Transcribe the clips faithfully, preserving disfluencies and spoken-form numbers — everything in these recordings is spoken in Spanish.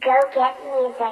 Go get music.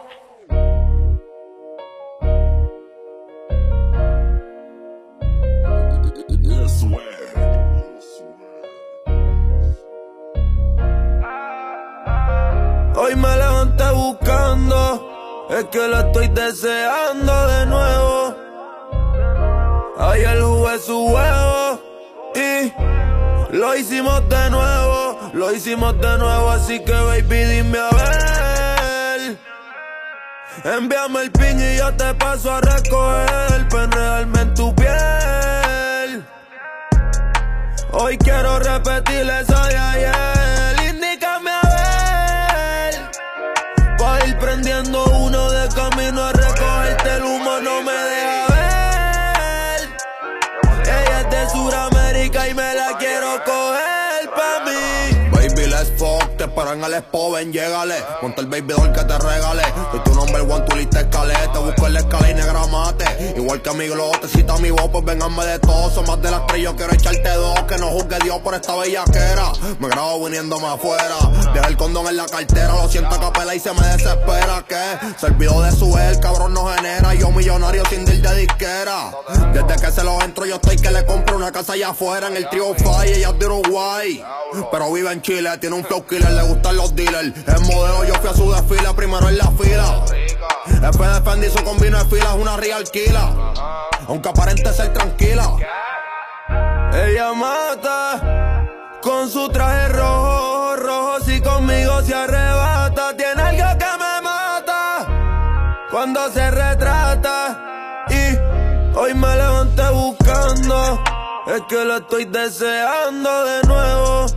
Hoy me levanté buscando, es que la estoy deseando de nuevo. Ayer jugué su juego y lo hicimos de nuevo, lo hicimos de nuevo, así que baby dime a ver. Envíame el pin y yo te paso a recoger, penrearme en tu piel. Hoy quiero repetir eso de ayer, indícame a ver. Pa' ir prendiendo uno de camino a recogerte el humo, no me deja ver. Ella es de Suramérica y me la quiero coger pa' mí. Baby, let's fuck, te esperan al expo, ven, llégale. Ponte el baby doll que te regale. Soy tu number one, tu lista escalé. Te busco en la escala y negra mate. Igual que mi glow, te cita mi voz, pues vénganme de todo. Son más de las tres, yo quiero echarte dos. Que no juzgue Dios por esta bellaquera. Me grabo viniéndome afuera. Deja el condón en la cartera, lo siento a capela y se me desespera. Que se olvidó de su el cabrón no genera. Yo millonario sin deal de disquera. Desde que se lo entro yo estoy que le compro una casa allá afuera. En el trio Five, ella es de Uruguay, pero vive en Chile, tiene un flow killer, le gustan los dealers. Es modelo, yo fui a su desfile, primero en la fila. F de Fendi, su combino de fila es una real killer, aunque aparente ser tranquila. Ella mata con su traje rojo, rojo, si conmigo se arrebata. Tiene algo que me mata cuando se retrata. Y hoy me levanté buscando, es que la estoy deseando de nuevo.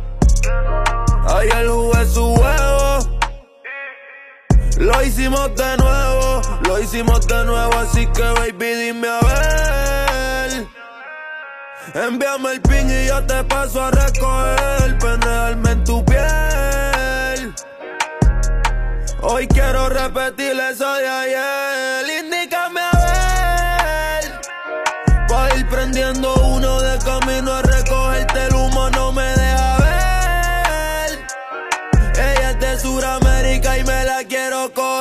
Ayer jugué su juego, lo hicimos de nuevo, lo hicimos de nuevo, así que baby dime a ver. Envíame el pin y yo te paso a recoger, penrearme en tu piel. Hoy quiero repetir eso de ayer, indícame a ver. Pa' ir prendiendo uno de camino a recogerte el humo, no me deja ver. Ella es de Suramérica y me la quiero coger.